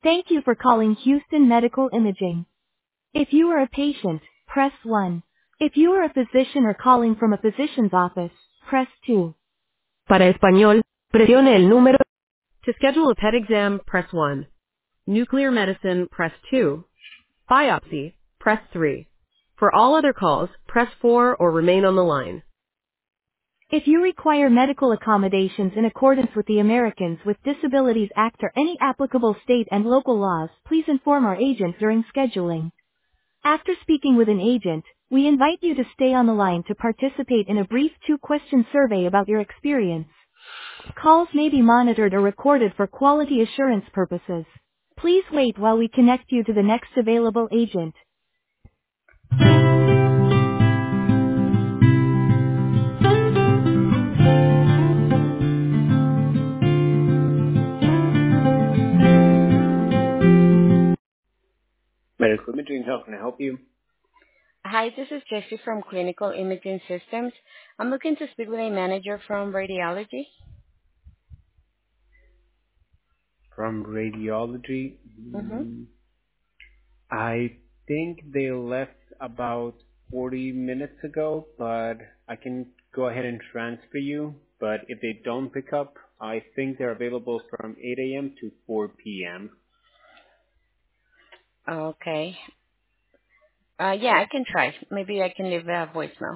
Thank you for calling Houston Medical Imaging. If you are a patient, press 1. If you are a physician or calling from a physician's office, press 2. Para español, presione el número. To schedule a PET exam, press 1. Nuclear medicine, press 2. Biopsy, press 3. For all other calls, press 4 or remain on the line. If you require medical accommodations in accordance with the Americans with Disabilities Act or any applicable state and local laws, please inform our agent during scheduling. After speaking with an agent, we invite you to stay on the line to participate in a brief 2-question survey about your experience. Calls may be monitored or recorded for quality assurance purposes. Please wait while we connect you to the next available agent. Medical imaging, how can I help you? Hi, this is Jessie from Clinical Imaging Systems. I'm looking to speak with a manager from radiology. From radiology? Mm-hmm. I think they left about 40 minutes ago, but I can go ahead and transfer you. But if they don't pick up, I think they're available from 8 a.m. to 4 p.m. Okay. Yeah, I can try. Maybe I can leave a voicemail.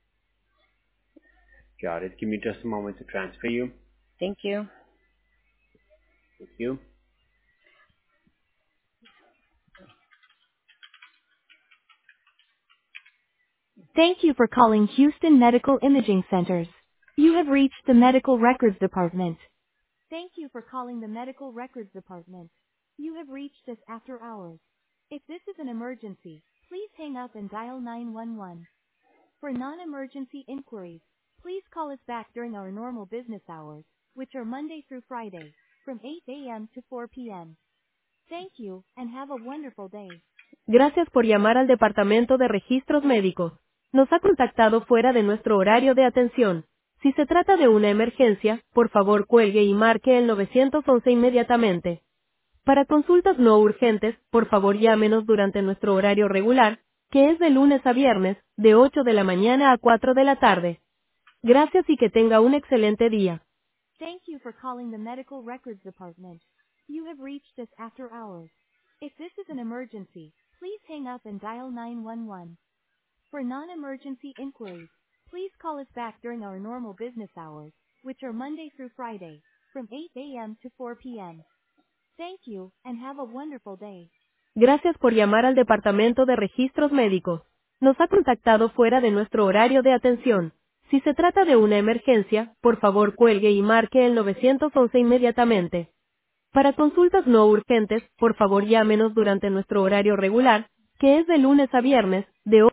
Got it. Give me just a moment to transfer you. Thank you. Thank you. Thank you for calling Houston Medical Imaging Centers. You have reached the Medical Records Department. Thank you for calling the Medical Records Department. You have reached us after hours. If this is an emergency, please hang up and dial 911. For non-emergency inquiries, please call us back during our normal business hours, which are Monday through Friday, from 8 a.m. to 4 p.m. Thank you, and have a wonderful day. Gracias por llamar al Departamento de Registros Médicos. Nos ha contactado fuera de nuestro horario de atención. Si se trata de una emergencia, por favor cuelgue y marque el 911 inmediatamente. Para consultas no urgentes, por favor llámenos durante nuestro horario regular, que es de lunes a viernes, de 8 de la mañana a 4 de la tarde. Gracias y que tenga un excelente día. Thank you for calling the Medical Records Department. You have reached us after hours. If this is an emergency, please hang up and dial 911. For non-emergency inquiries, please call us back during our normal business hours, which are Monday through Friday, from 8 a.m. to 4 p.m. Thank you, and have a wonderful day. Gracias por llamar al Departamento de Registros Médicos. Nos ha contactado fuera de nuestro horario de atención. Si se trata de una emergencia, por favor cuelgue y marque el 911 inmediatamente. Para consultas no urgentes, por favor llámenos durante nuestro horario regular, que es de lunes a viernes, de